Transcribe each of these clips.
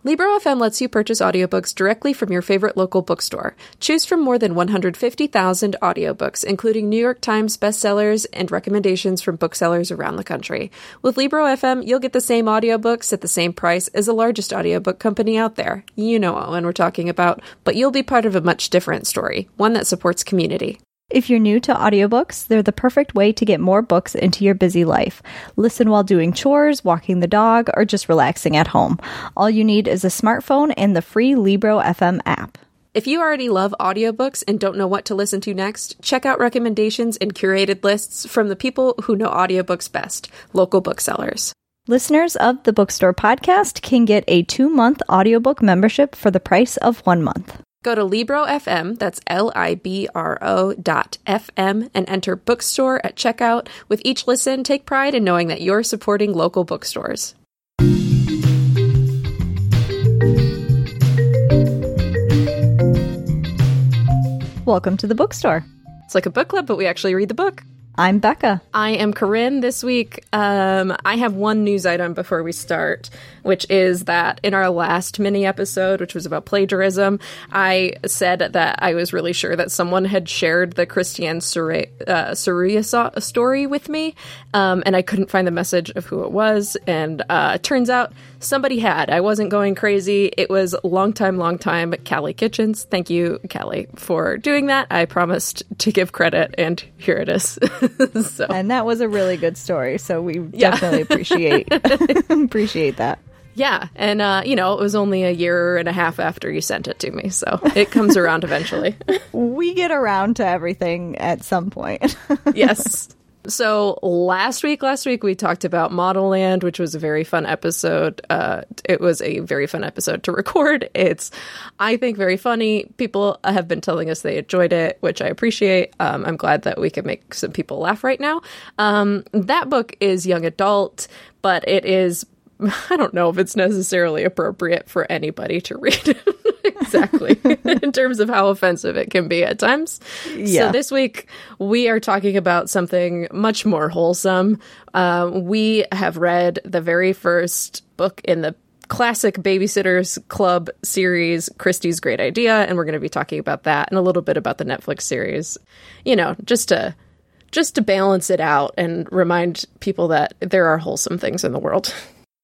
Libro FM lets you purchase audiobooks directly from your favorite local bookstore. Choose from more than 150,000 audiobooks, including New York Times bestsellers and recommendations from booksellers around the country. With Libro FM, you'll get the same audiobooks at the same price as the largest audiobook company out there. You know what one we're talking about, but you'll be part of a much different story, one that supports community. If you're new to audiobooks, they're the perfect way to get more books into your busy life. Listen while doing chores, walking the dog, or just relaxing at home. All you need is a smartphone and the free Libro FM app. If you already love audiobooks and don't know what to listen to next, check out recommendations and curated lists from the people who know audiobooks best, local booksellers. Listeners of the Bookstore podcast can get a 2-month audiobook membership for the price of 1 month. Go to Libro FM, that's Libro.fm, and enter bookstore at checkout. With each listen, take pride in knowing that you're supporting local bookstores. Welcome to the Bookstore. It's like a book club, but we actually read the book. I'm Becca. I am Corinne. This week, I have one news item before we start, which is that in our last mini episode, which was about plagiarism, I said that I was really sure that someone had shared the Christiane Sirius story with me, and I couldn't find the message of who it was, and it turns out somebody had. I wasn't going crazy. It was long time Callie Kitchens. Thank you, Callie, for doing that. I promised to give credit, and here it is. So. And that was a really good story, so we definitely appreciate that. Yeah, and it was only a year and a half after you sent it to me, so it comes around eventually. We get around to everything at some point. Yes. So last week we talked about Model Land, which was a very fun episode. It was a very fun episode to record. It's, I think, very funny. People have been telling us they enjoyed it, which I appreciate. I'm glad that we can make some people laugh right now. That book is young adult, but it is, I don't know if it's necessarily appropriate for anybody to read. Exactly. In terms of how offensive it can be at times. Yeah. So this week we are talking about something much more wholesome. We have read the very first book in the classic Babysitters Club series, Christie's Great Idea, and we're going to be talking about that and a little bit about the Netflix series. Just to balance it out and remind people that there are wholesome things in the world.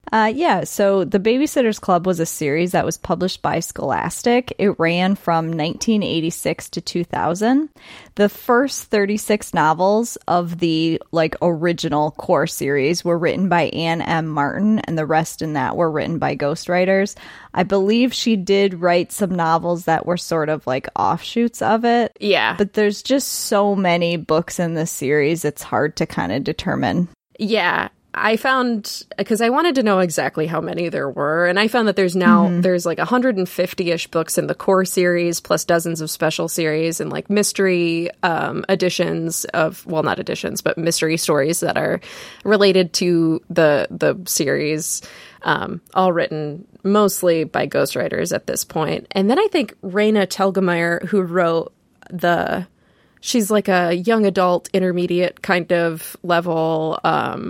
So The Babysitter's Club was a series that was published by Scholastic. It ran from 1986 to 2000. The first 36 novels of the original core series were written by Anne M. Martin, and the rest in that were written by ghostwriters. I believe she did write some novels that were sort of like offshoots of it. Yeah. But there's just so many books in this series, it's hard to kind of determine. Yeah. I found, because I wanted to know exactly how many there were, and I found that there's now, there's 150-ish books in the core series, plus dozens of special series and mystery editions of, well, not editions, but mystery stories that are related to the series, all written mostly by ghostwriters at this point. And then I think Raina Telgemeier, who wrote she's like a young adult, intermediate kind of level,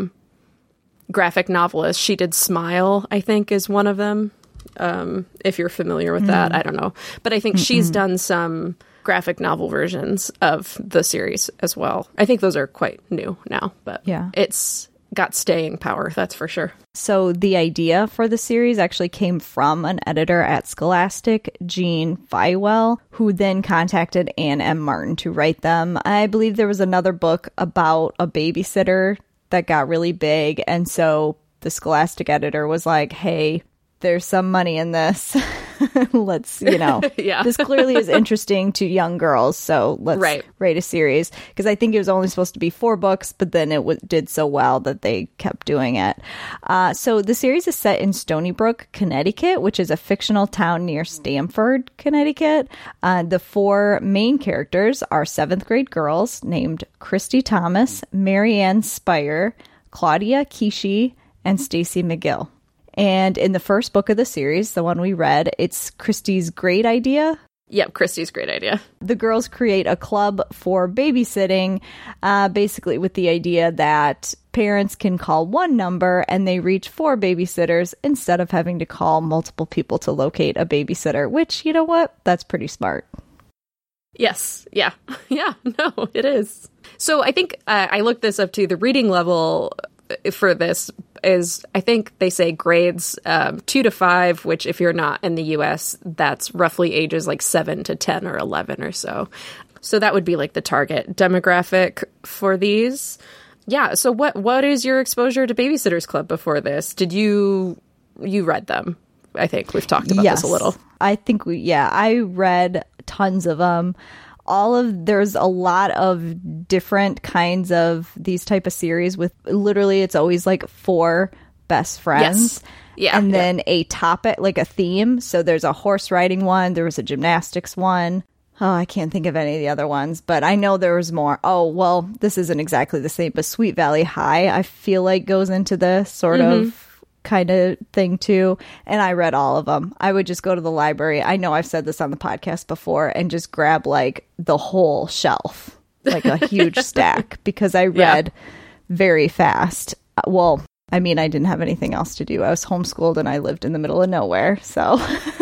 graphic novelist. She did Smile, I think, is one of them. If you're familiar with that, I don't know. But I think she's done some graphic novel versions of the series as well. I think those are quite new now, but it's got staying power, that's for sure. So the idea for the series actually came from an editor at Scholastic, Jean Feiwel, who then contacted Anne M. Martin to write them. I believe there was another book about a babysitter that got really big, and so the Scholastic editor was like, hey, there's some money in this. Let's, this clearly is interesting to young girls, so let's write a series. Because I think it was only supposed to be 4 books, but then it did so well that they kept doing it. So the series is set in Stony Brook, Connecticut, which is a fictional town near Stamford, Connecticut. The 4 main characters are 7th grade girls named Christy Thomas, Marianne Spire, Claudia Kishi, and Stacy McGill. And in the first book of the series, the one we read, it's Christie's Great Idea. Yep, Christy's great idea. The girls create a club for babysitting, basically with the idea that parents can call one number and they reach 4 babysitters instead of having to call multiple people to locate a babysitter, which, you know what? That's pretty smart. Yes. Yeah. Yeah. No, it is. So I think I looked this up too. The reading level for this is, I think they say grades 2 to 5, which if you're not in the US, that's roughly ages like 7 to 10 or 11 or so. So that would be like the target demographic for these. Yeah. So what is your exposure to Babysitters Club before this? Did you read them? I think we've talked about this a little. I think I read tons of them. There's a lot of different kinds of these type of series with literally it's always like 4 best friends. Yes. Yeah. And then a topic, like a theme. So there's a horse riding one. There was a gymnastics one. Oh, I can't think of any of the other ones, but I know there was more. Oh, well, this isn't exactly the same, but Sweet Valley High, I feel like goes into this sort of kind of thing too. And I read all of them. I would just go to the library. I know I've said this on the podcast before and just grab like the whole shelf, like a huge stack, because I read very fast. Well, I mean, I didn't have anything else to do. I was homeschooled and I lived in the middle of nowhere. So,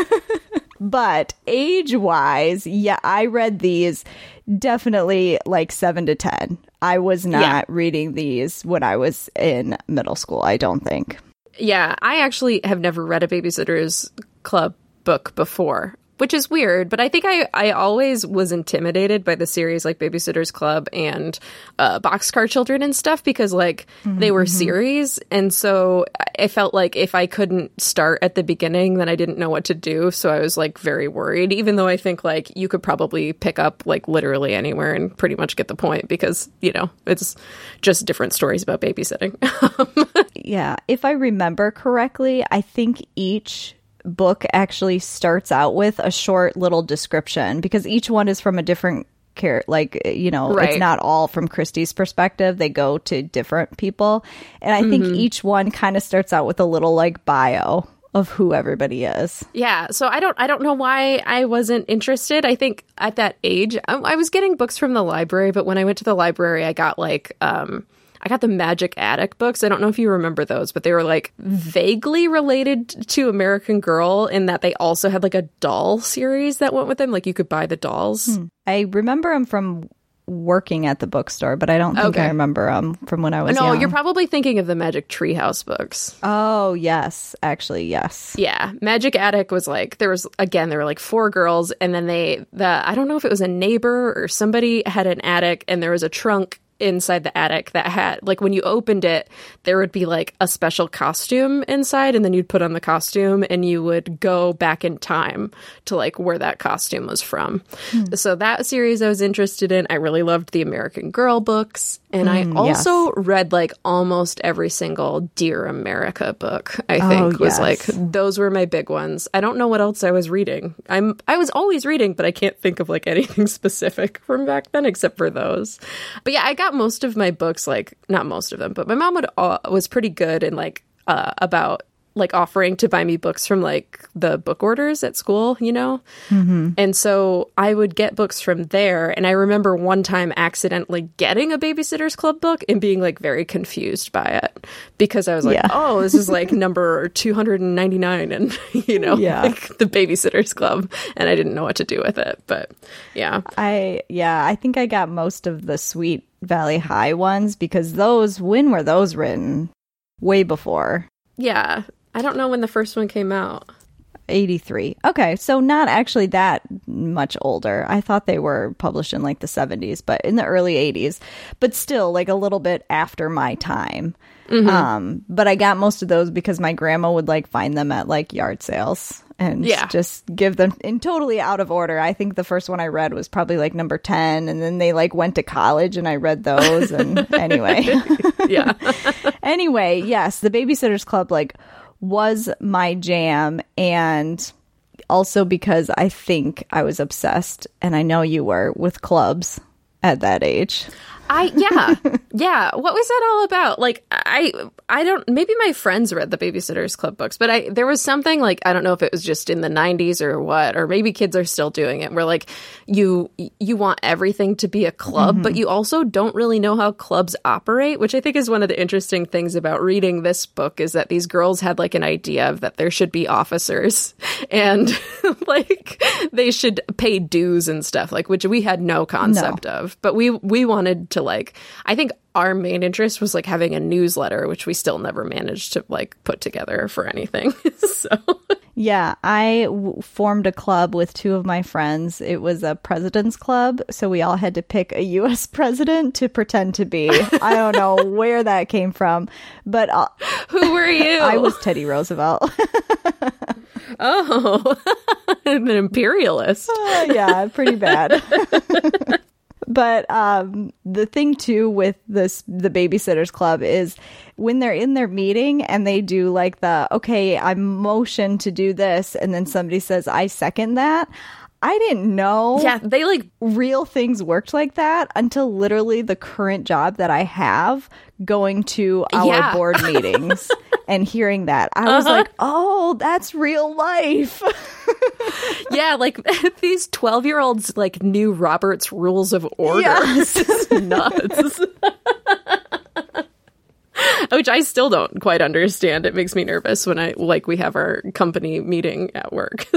but age wise, yeah, I read these definitely like 7 to 10. I was not reading these when I was in middle school, I don't think. Yeah, I actually have never read a Babysitter's Club book before, which is weird, but I think I always was intimidated by the series like Babysitter's Club and Boxcar Children and stuff because like they were series, and so I felt like if I couldn't start at the beginning, then I didn't know what to do, so I was like very worried, even though I think like you could probably pick up like literally anywhere and pretty much get the point because, you know, it's just different stories about babysitting. Yeah, if I remember correctly, I think each book actually starts out with a short little description because each one is from a different like, you know, it's not all from Christy's perspective. They go to different people. And I think each one kind of starts out with a little like bio of who everybody is. Yeah. So I don't know why I wasn't interested. I think at that age, I was getting books from the library, but when I went to the library, I got like, I got the Magic Attic books. I don't know if you remember those, but they were like vaguely related to American Girl in that they also had like a doll series that went with them. Like you could buy the dolls. I remember them from working at the bookstore, but I don't think I remember them from when I was young. You're probably thinking of the Magic Treehouse books. Oh, yes. Actually, yes. Yeah. Magic Attic was like, there were like 4 girls, and then I don't know if it was a neighbor or somebody had an attic, and there was a trunk inside the attic that had like when you opened it there would be like a special costume inside, and then you'd put on the costume and you would go back in time to like where that costume was from. So that series I was interested in. I really loved the American Girl books, and I also read like almost every single Dear America book. I think was like those were my big ones. I don't know what else I was reading. I was always reading, but I can't think of like anything specific from back then except for those. But yeah, I got most of my books, like not most of them, but my mom was pretty good and like about like offering to buy me books from like the book orders at school, you know? And so I would get books from there. And I remember one time accidentally getting a Babysitter's Club book and being like very confused by it because I was like, oh, this is like number 299 and, you know, like the Babysitter's Club. And I didn't know what to do with it. But yeah. I think I got most of the Sweet Valley High ones because when were those written? Way before. Yeah. I don't know when the first one came out. 83. Okay, so not actually that much older. I thought they were published in like the 70s, but in the early 80s. But still, like a little bit after my time. But I got most of those because my grandma would like find them at like yard sales and just give them in totally out of order. I think the first one I read was probably like number 10, and then they like went to college and I read those. And anyway. Anyway, yes, the Babysitter's Club like was my jam, and also because I think I was obsessed, and I know you were, with clubs at that age. Yeah. What was that all about? Like, I don't, maybe my friends read the Babysitter's Club books, but there was something like, I don't know if it was just in the 90s or what, or maybe kids are still doing it, where like you want everything to be a club, but you also don't really know how clubs operate, which I think is one of the interesting things about reading this book, is that these girls had like an idea of that there should be officers and like they should pay dues and stuff, like, which we had no concept of, but we wanted to, like, I think our main interest was like having a newsletter, which we still never managed to like put together for anything. So yeah, I formed a club with two of my friends. It was a president's club, so we all had to pick a U.S. president to pretend to be. I don't know where that came from, but who were you? I was Teddy Roosevelt. Oh, an imperialist. Yeah, pretty bad. But the thing, too, with the Babysitter's Club is when they're in their meeting and they do like okay, I motion to do this, and then somebody says, I second that. I didn't know they like real things worked like that until literally the current job that I have, going to our board meetings and hearing that. I was like, oh, that's real life. Yeah, like these 12-year-olds like knew Robert's Rules of Order. Yes. This is nuts. Which I still don't quite understand. It makes me nervous when we have our company meeting at work.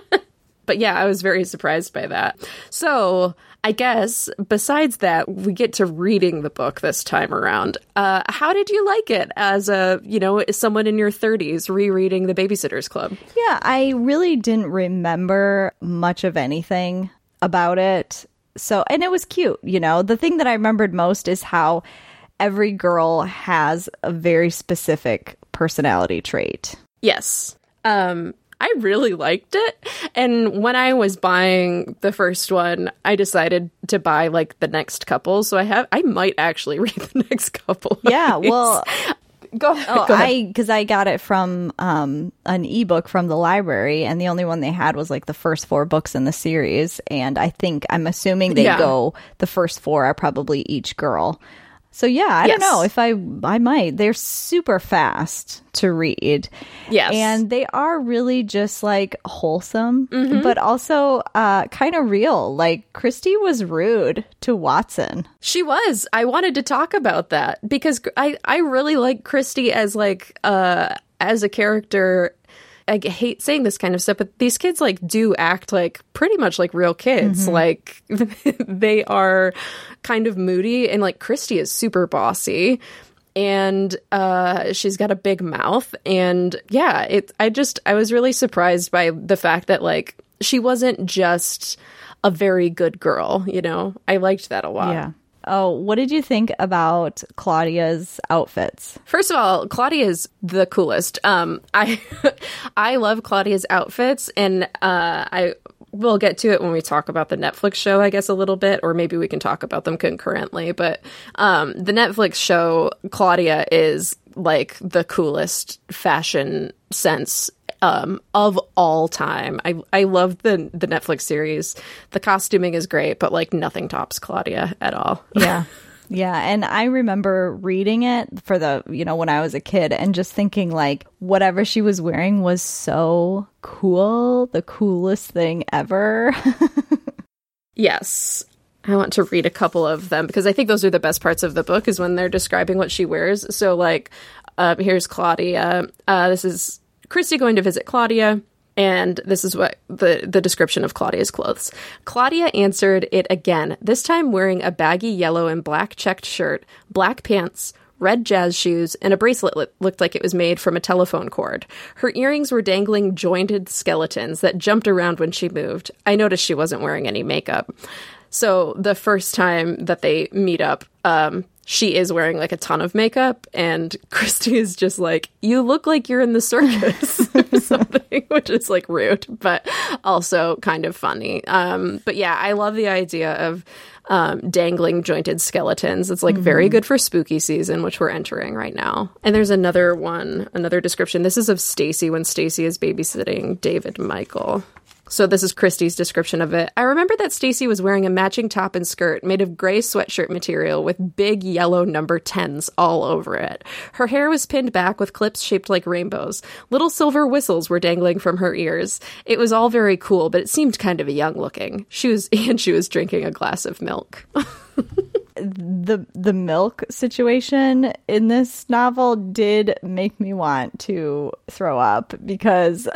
But yeah, I was very surprised by that. So I guess besides that, we get to reading the book this time around. How did you like it as someone in your 30s rereading The Babysitter's Club? Yeah, I really didn't remember much of anything about it. So, and it was cute, The thing that I remembered most is how every girl has a very specific personality trait. Yes. I really liked it. And when I was buying the first one, I decided to buy like the next couple. So I might actually read the next couple. Yeah, well, go ahead. Because I got it from an ebook from the library, and the only one they had was like the first 4 books in the series. And I'm assuming the first 4 are probably each girl. So yeah, I don't know if I might. They're super fast to read. Yes. And they are really just like wholesome, but also kind of real. Like Christy was rude to Watson. She was. I wanted to talk about that because I really like Christy as like as a character. I hate saying this kind of stuff, but these kids like do act like pretty much like real kids. Like they are kind of moody, and like Christy is super bossy, and she's got a big mouth. And yeah, I was really surprised by the fact that like she wasn't just a very good girl. I liked that a lot. Yeah. Oh, what did you think about Claudia's outfits? First of all, Claudia's the coolest. I love Claudia's outfits, and we'll get to it when we talk about the Netflix show, I guess, a little bit, or maybe we can talk about them concurrently. But the Netflix show, Claudia is like the coolest fashion sense of all time. I love the Netflix series. The costuming is great, but like nothing tops Claudia at all. Yeah. Yeah, and I remember reading it for when I was a kid and just thinking like whatever she was wearing was so cool, the coolest thing ever. Yes. I want to read a couple of them because I think those are the best parts of the book, is when they're describing what she wears. So like here's Claudia. This is Christy going to visit Claudia, and this is what the description of Claudia's clothes. Claudia answered it again, this time wearing a baggy yellow and black checked shirt, black pants, red jazz shoes, and a bracelet looked like it was made from a telephone cord. Her earrings were dangling jointed skeletons that jumped around when she moved. I noticed she wasn't wearing any makeup. So the first time that they meet up, she is wearing like a ton of makeup, and Christy is just like, you look like you're in the circus or something, which is like rude, but also kind of funny. But yeah, I love the idea of dangling jointed skeletons. It's like very good for spooky season, which we're entering right now. And there's another description. This is of Stacy when Stacy is babysitting David Michael. So this is Christy's description of it. I remember that Stacy was wearing a matching top and skirt made of gray sweatshirt material with big yellow number 10s all over it. Her hair was pinned back with clips shaped like rainbows. Little silver whistles were dangling from her ears. It was all very cool, but it seemed kind of young looking. She was drinking a glass of milk. The milk situation in this novel did make me want to throw up because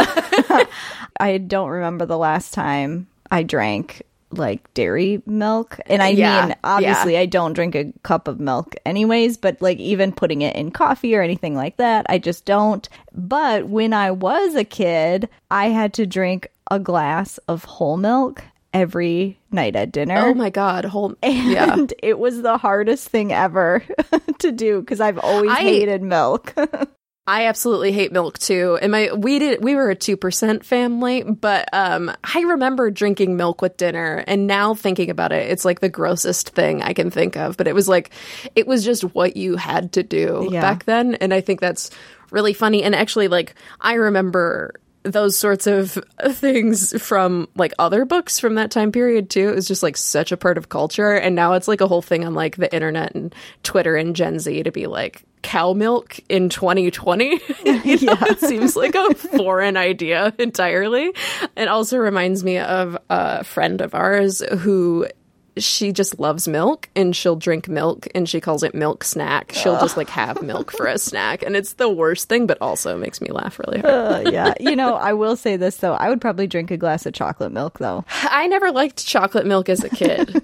I don't remember the last time I drank like dairy milk. And I mean, obviously I don't drink a cup of milk anyways, but like even putting it in coffee or anything like that, I just don't. But when I was a kid, I had to drink a glass of whole milk every night at dinner. Oh my God. And it was the hardest thing ever to do because I've always hated milk. I absolutely hate milk too. And we were a 2% family, but I remember drinking milk with dinner, and now thinking about it, it's like the grossest thing I can think of. But it was just what you had to do back then. And I think that's really funny. And actually, like, I remember those sorts of things from like other books from that time period too. It was just like such a part of culture. And now it's like a whole thing on like the internet and Twitter and Gen Z to be like, cow milk in 2020. It seems like a foreign idea entirely. It also reminds me of a friend of ours who she just loves milk, and she'll drink milk, and she calls it milk snack. She'll just like have milk for a snack, and it's the worst thing, but also makes me laugh really hard. I will say this though, I would probably drink a glass of chocolate milk though. I never liked chocolate milk as a kid.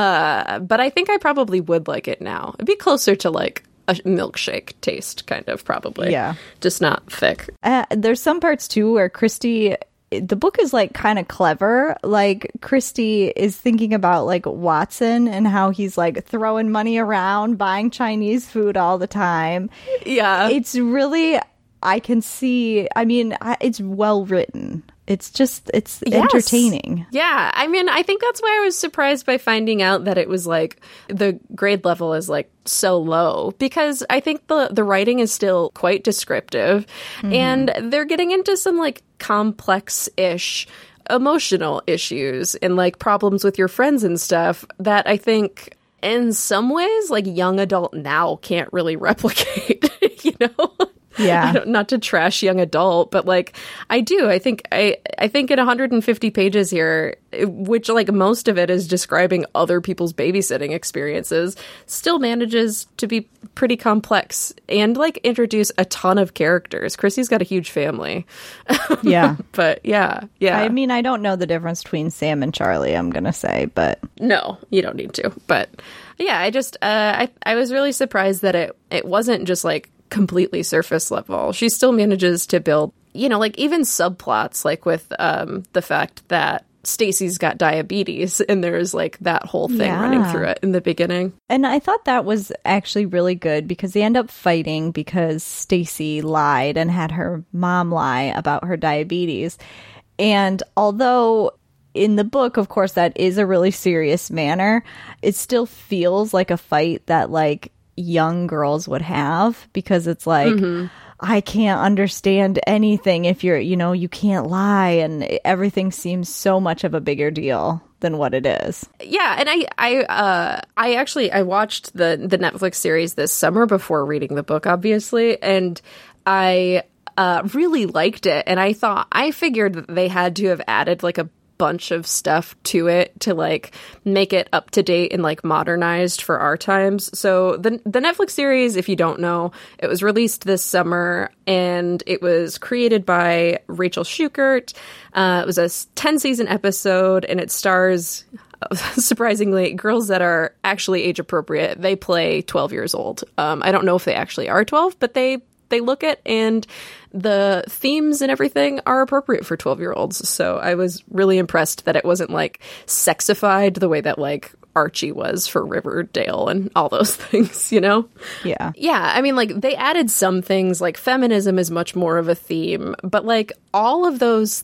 But I think I probably would like it now. It'd be closer to like a milkshake taste, kind of, probably. Yeah. Just not thick. There's some parts too where the book is like kind of clever. Like Christy is thinking about like Watson and how he's like throwing money around, buying Chinese food all the time. Yeah. It's really, I can see, I mean, it's well written. It's entertaining. Yeah. I mean, I think that's why I was surprised by finding out that it was like the grade level is like so low, because I think the writing is still quite descriptive, and they're getting into some like complex-ish emotional issues and like problems with your friends and stuff that I think in some ways like young adult now can't really replicate, you know? Yeah. Not to trash young adult, but like I think in 150 pages here, which like most of it is describing other people's babysitting experiences, still manages to be pretty complex and like introduce a ton of characters. Chrissy's got a huge family. Yeah. But yeah. I mean, I don't know the difference between Sam and Charlie, I'm going to say, but no, you don't need to. But yeah, I just I was really surprised that it wasn't just like completely surface level. She still manages to build, you know, like even subplots, like with the fact that Stacy's got diabetes, and there's like that whole thing running through it in the beginning. And I thought that was actually really good because they end up fighting because Stacy lied and had her mom lie about her diabetes. And although in the book, of course, that is a really serious manner, it still feels like a fight that like young girls would have, because it's like, I can't understand anything if you can't lie, and everything seems so much of a bigger deal than what it is. Yeah, and I watched the Netflix series this summer before reading the book, obviously, and I really liked it, and I figured that they had to have added like a bunch of stuff to it to like make it up to date and like modernized for our times. So the Netflix series, if you don't know, it was released this summer, and it was created by Rachel Shukert. It was a 10-season episode, and it stars, surprisingly, girls that are actually age appropriate. They play 12 years old. I don't know if they actually are 12, but they look it, and the themes and everything are appropriate for 12-year-olds. So I was really impressed that it wasn't like sexified the way that like Archie was for Riverdale and all those things, you know? Yeah. Yeah. I mean, like they added some things, like feminism is much more of a theme, but like all of those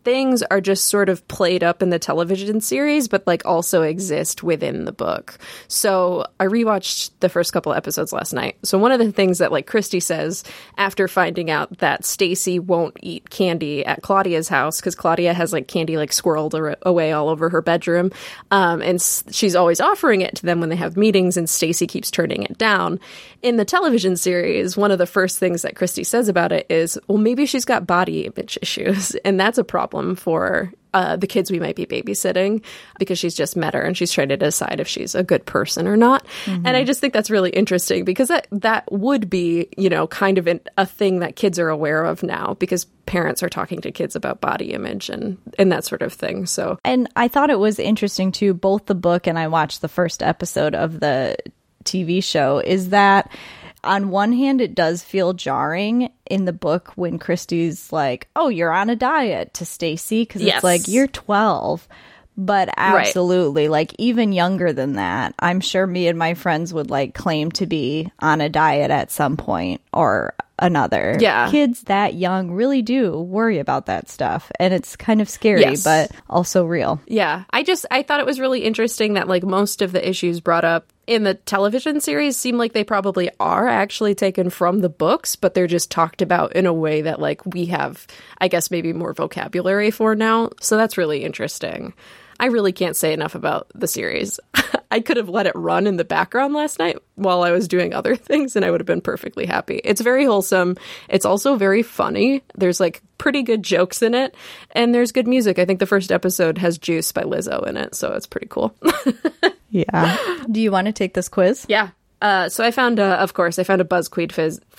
things are just sort of played up in the television series, but like also exist within the book. So I rewatched the first couple episodes last night. So one of the things that like Christy says after finding out that Stacy won't eat candy at Claudia's house, because Claudia has like candy like squirreled away all over her bedroom, and she's always offering it to them when they have meetings, and Stacy keeps turning it down. In the television series, one of the first things that Christy says about it is, well, maybe she's got body image issues, and that's a problem for the kids we might be babysitting, because she's just met her and she's trying to decide if she's a good person or not. Mm-hmm. And I just think that's really interesting, because that would be, you know, kind of a thing that kids are aware of now, because parents are talking to kids about body image and that sort of thing. So, and I thought it was interesting too, both the book and I watched the first episode of the TV show, is that on one hand, it does feel jarring in the book when Christy's like, oh, you're on a diet, to Stacy, because it's like, you're 12. But absolutely, like, even younger than that, I'm sure me and my friends would like claim to be on a diet at some point or another. Yeah. Kids that young really do worry about that stuff. And it's kind of scary, but also real. Yeah. I thought it was really interesting that like most of the issues brought up in the television series seem like they probably are actually taken from the books, but they're just talked about in a way that like we have, I guess, maybe more vocabulary for now. So that's really interesting. I really can't say enough about the series. I could have let it run in the background last night while I was doing other things, and I would have been perfectly happy. It's very wholesome. It's also very funny. There's like pretty good jokes in it, and there's good music. I think the first episode has Juice by Lizzo in it, so it's pretty cool. Yeah. Do you want to take this quiz? Yeah. So I found, of course, I found a BuzzFeed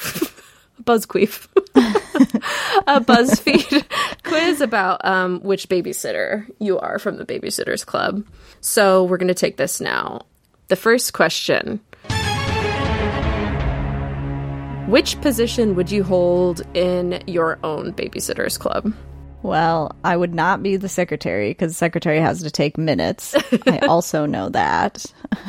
a BuzzFeed quiz about which babysitter you are from the Babysitters Club. So we're going to take this now. The first question: which position would you hold in your own Babysitters Club? Well, I would not be the secretary, because the secretary has to take minutes. I also know that.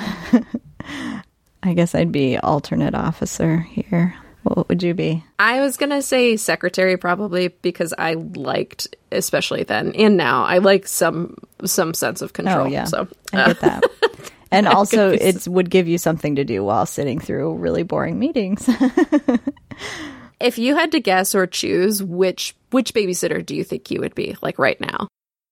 I guess I'd be alternate officer here. What would you be? I was going to say secretary, probably, because I liked, especially then and now, I like some sense of control. Oh, yeah. So I get that. And also, it would give you something to do while sitting through really boring meetings. If you had to guess or choose, which babysitter do you think you would be, like right now?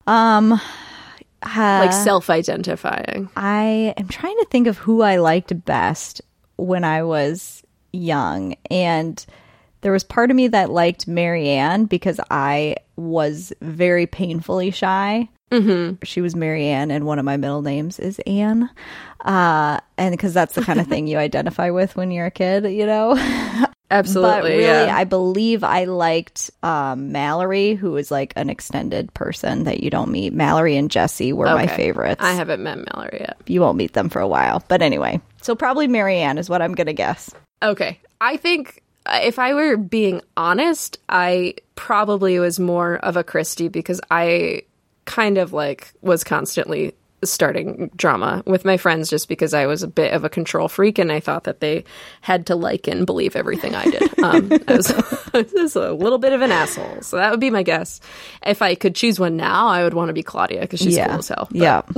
Like self-identifying. I am trying to think of who I liked best when I was young, and there was part of me that liked Marianne because I was very painfully shy. Mm-hmm. She was Marianne, and one of my middle names is Anne, and because that's the kind of thing you identify with when you're a kid, you know. Absolutely. But really, I believe I liked Mallory, who is like an extended person that you don't meet. Mallory and Jessie were my favorites. I haven't met Mallory yet. You won't meet them for a while, but anyway, so probably Marianne is what I'm gonna guess. Okay. I think if I were being honest, I probably was more of a Christy, because I kind of like was constantly starting drama with my friends just because I was a bit of a control freak and I thought that they had to like and believe everything I did. I was a little bit of an asshole. So that would be my guess. If I could choose one now, I would want to be Claudia, because she's cool as hell. But. Yeah.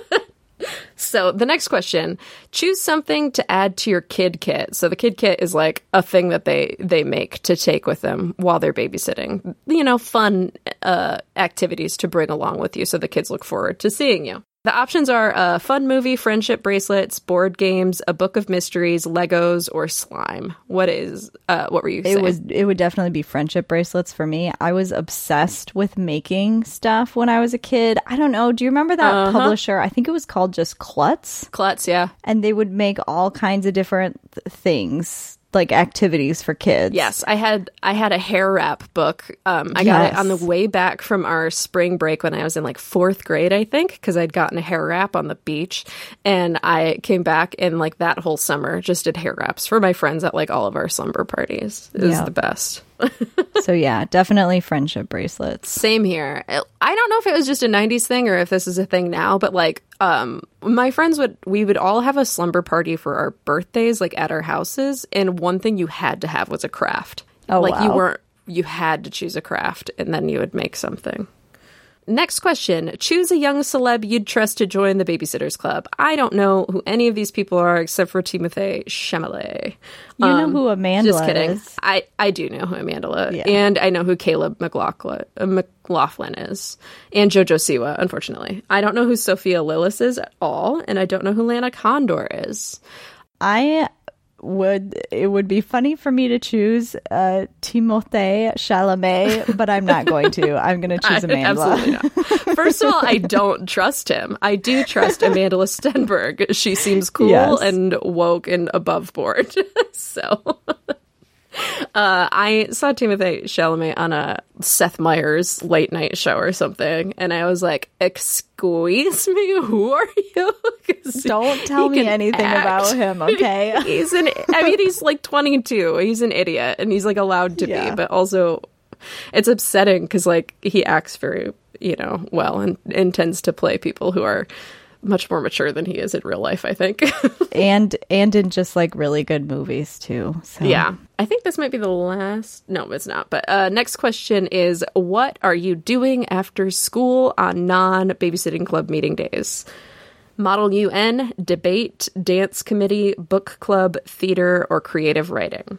So the next question: choose something to add to your kid kit. So the kid kit is like a thing that they make to take with them while they're babysitting. You know, fun activities to bring along with you so the kids look forward to seeing you. The options are a fun movie, friendship bracelets, board games, a book of mysteries, Legos, or slime. What were you saying? It would definitely be friendship bracelets for me. I was obsessed with making stuff when I was a kid. I don't know. Do you remember that publisher? I think it was called just Klutz. Klutz, yeah. And they would make all kinds of different things, like activities for kids. Yes, I had a hair wrap book. I got it on the way back from our spring break when I was in like 4th grade, I think, because I'd gotten a hair wrap on the beach, and I came back and like that whole summer just did hair wraps for my friends at like all of our slumber parties. It was the best. So yeah, definitely friendship bracelets. Same here. I don't know if it was just a 90s thing or if this is a thing now, but like my friends we would all have a slumber party for our birthdays, like at our houses, and one thing you had to have was a craft. Oh, like wow. you had to choose a craft, and then you would make something. Next question. Choose a young celeb you'd trust to join the Babysitters Club. I don't know who any of these people are except for Timothée Chalamet. You know who Amanda Just kidding. is. I do know who Amanda Yeah. and I know who Caleb McLaughlin is. And Jojo Siwa, unfortunately. I don't know who Sophia Lillis is at all, and I don't know who Lana Condor is. It would be funny for me to choose Timothée Chalamet, but I'm not going to. I'm going to choose Amanda. Absolutely not. First of all, I don't trust him. I do trust Amanda Stenberg. She seems cool and woke and above board. So I saw Timothée Chalamet on a Seth Meyers late night show or something, and I was like, excuse me, who are you? Don't tell me anything about him, okay? He's like 22. He's an idiot, and he's like allowed to be, but also it's upsetting because like he acts very, well and tends to play people who are much more mature than he is in real life, I think. and in just like really good movies too. So. Yeah. I think this might be the last. No, it's not. But next question is, what are you doing after school on non-babysitting club meeting days? Model UN, debate, dance committee, book club, theater, or creative writing?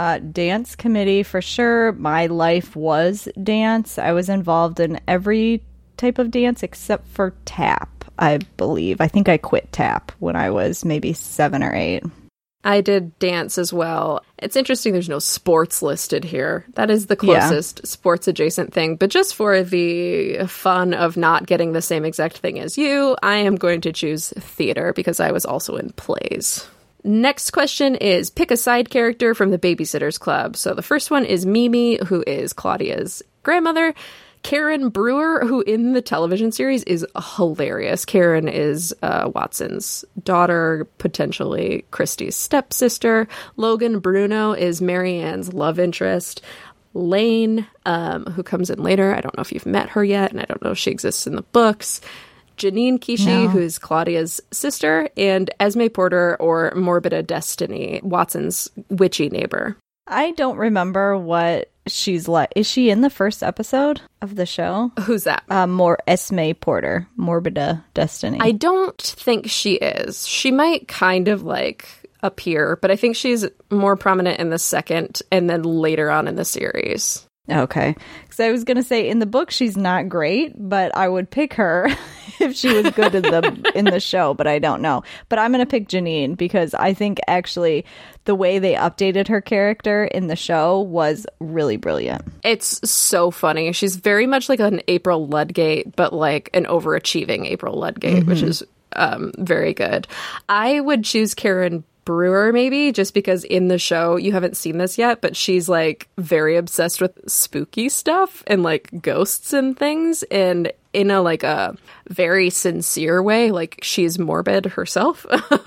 Dance committee for sure. My life was dance. I was involved in every type of dance except for tap. I believe. I think I quit tap when I was maybe 7 or 8. I did dance as well. It's interesting there's no sports listed here. That is the closest sports adjacent thing. But just for the fun of not getting the same exact thing as you, I am going to choose theater because I was also in plays. Next question is, pick a side character from the Babysitters Club. So the first one is Mimi, who is Claudia's grandmother. Karen Brewer, who in the television series is hilarious. Karen is Watson's daughter, potentially Christy's stepsister. Logan Bruno is Marianne's love interest. Lane, who comes in later. I don't know if you've met her yet, and I don't know if she exists in the books. Janine Kishi, who is Claudia's sister. And Esme Porter, or Morbida Destiny, Watson's witchy neighbor. I don't remember what she's like. Is she in the first episode of the show? Who's that? More Esme Porter, Morbida Destiny. I don't think she is. She might kind of like appear, but I think she's more prominent in the second and then later on in the series. Okay. Because I was going to say, in the book, she's not great, but I would pick her if she was good in the show, but I don't know. But I'm going to pick Janine because I think actually the way they updated her character in the show was really brilliant. It's so funny. She's very much like an April Ludgate, but like an overachieving April Ludgate, which is very good. I would choose Karen Brewer, maybe, just because in the show, you haven't seen this yet, but she's like very obsessed with spooky stuff and like ghosts and things, and in a like a very sincere way, like she's morbid herself.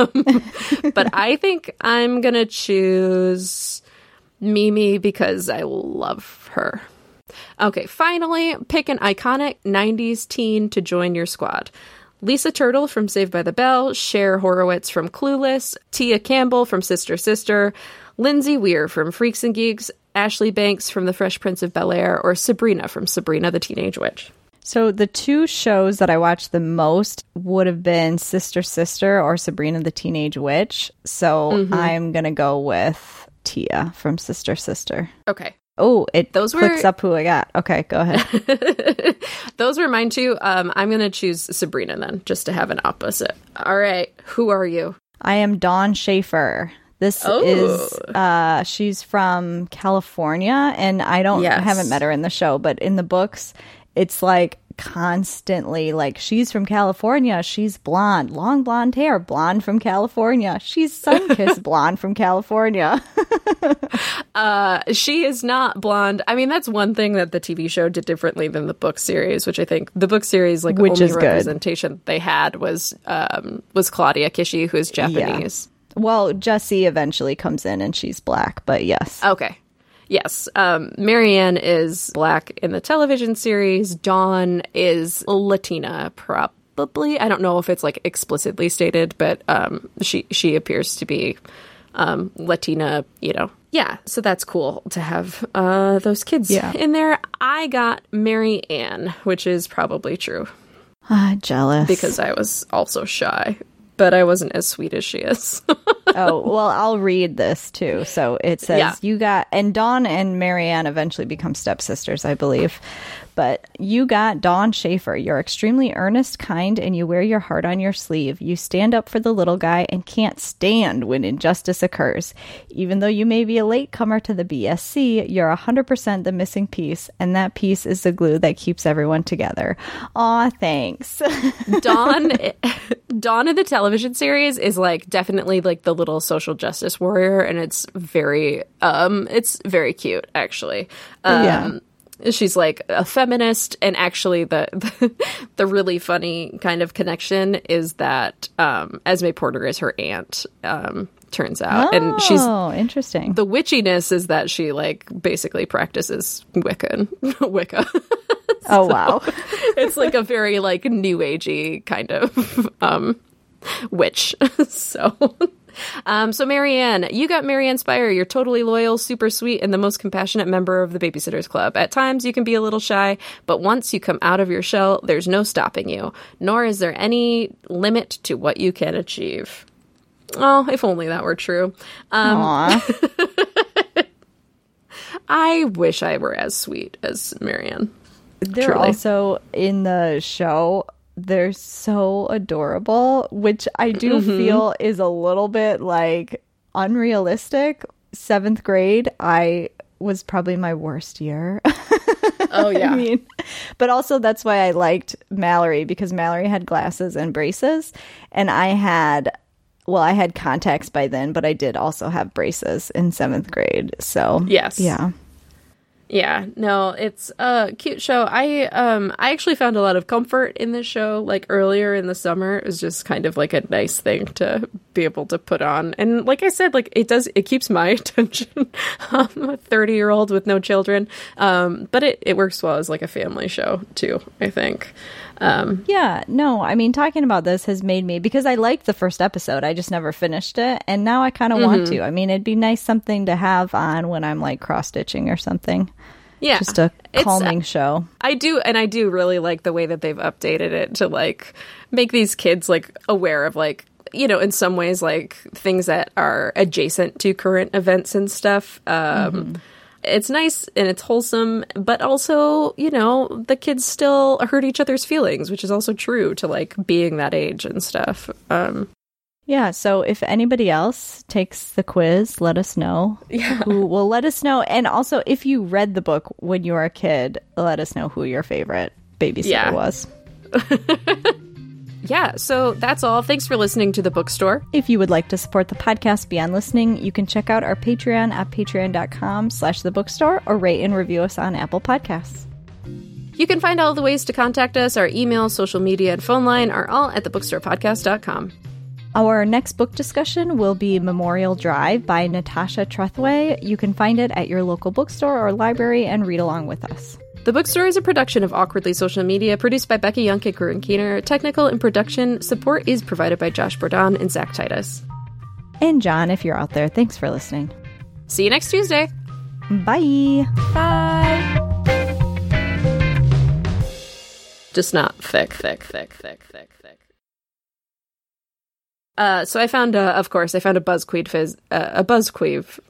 But I think I'm gonna choose Mimi because I love her. Okay, finally, pick an iconic 90s teen to join your squad. Lisa Turtle from Saved by the Bell, Cher Horowitz from Clueless, Tia Campbell from Sister Sister, Lindsay Weir from Freaks and Geeks, Ashley Banks from The Fresh Prince of Bel-Air, or Sabrina from Sabrina the Teenage Witch. So the two shows that I watched the most would have been Sister Sister or Sabrina the Teenage Witch. So I'm going to go with Tia from Sister Sister. Okay. Oh, clicks up who I got. Okay, go ahead. Those were mine too. I'm going to choose Sabrina then, just to have an opposite. All right. Who are you? I am Dawn Schaefer. This is, she's from California, and I haven't met her in the show, but in the books, it's like constantly like, she's from California, she's blonde, long blonde hair, blonde from California, she's sun-kissed blonde from California. She is not blonde. I mean, that's one thing that the TV show did differently than the book series, which I think the book series, like, which only is representation good. They had was Claudia Kishi, who is Japanese. Yeah. Well, Jessie eventually comes in and she's black, but yes. Okay. Yes. Marianne is black in the television series. Dawn is Latina, probably. I don't know if it's like explicitly stated, but she appears to be Latina, Yeah, so that's cool to have those kids in there. I got Mary Ann, which is probably true. Jealous. Because I was also shy, but I wasn't as sweet as she is. Oh, well, I'll read this too. So it says you got, and Dawn and Marianne eventually become stepsisters, I believe. But you got Dawn Schaefer. You're extremely earnest, kind, and you wear your heart on your sleeve. You stand up for the little guy and can't stand when injustice occurs. Even though you may be a latecomer to the BSC, you're 100% the missing piece, and that piece is the glue that keeps everyone together. Aw, thanks. Dawn in the television series is definitely the little social justice warrior, and it's very cute, actually. She's a feminist, and actually the really funny kind of connection is that Esme Porter is her aunt, turns out. And she's interesting. The witchiness is that she basically practices Wicca. Oh, wow. It's a very new agey kind of witch. So Marianne, you got Marianne Spire. You're totally loyal, super sweet, and the most compassionate member of the Babysitters Club. At times, you can be a little shy, but once you come out of your shell, there's no stopping you, nor is there any limit to what you can achieve. Oh, if only that were true. I wish I were as sweet as Marianne. They're truly. Also in the show, they're so adorable, which I do feel is a little bit unrealistic. 7th grade, I was probably my worst year. Oh, yeah. But also that's why I liked Mallory, because Mallory had glasses and braces, and I had contacts by then, but I did also have braces in 7th grade. So, yes. Yeah. Yeah, no, it's a cute show. I actually found a lot of comfort in this show. Earlier in the summer, it was just kind of a nice thing to be able to put on. And like I said, it keeps my attention. I'm a 30-year-old with no children. But it works well as a family show too, I think. Talking about this has made me, because I liked the first episode, I just never finished it, and now I kind of want to. It'd be nice something to have on when I'm cross-stitching or something. Yeah, just a calming show. I do really like the way that they've updated it to make these kids aware of in some ways things that are adjacent to current events and stuff. It's nice and it's wholesome, but also, the kids still hurt each other's feelings, which is also true to being that age and stuff. Yeah, so if anybody else takes the quiz, let us know. Yeah. Who will let us know. And also, if you read the book when you were a kid, let us know who your favorite babysitter was. Yeah, so that's all. Thanks for listening to The Bookstore. If you would like to support the podcast beyond listening, you can check out our Patreon at patreon.com/thebookstore or rate and review us on Apple Podcasts. You can find all the ways to contact us. Our email, social media, and phone line are all at thebookstoropodcast.com. Our next book discussion will be Memorial Drive by Natasha Trethway. You can find it at your local bookstore or library and read along with us. The Bookstore is a production of Awkwardly Social Media, produced by Becky Young and Corinne Keener. Technical and production support is provided by Josh Bourdon and Zach Titus. And John, if you're out there, thanks for listening. See you next Tuesday. Bye. Bye. Just not thick. So I found, of course, a BuzzFeed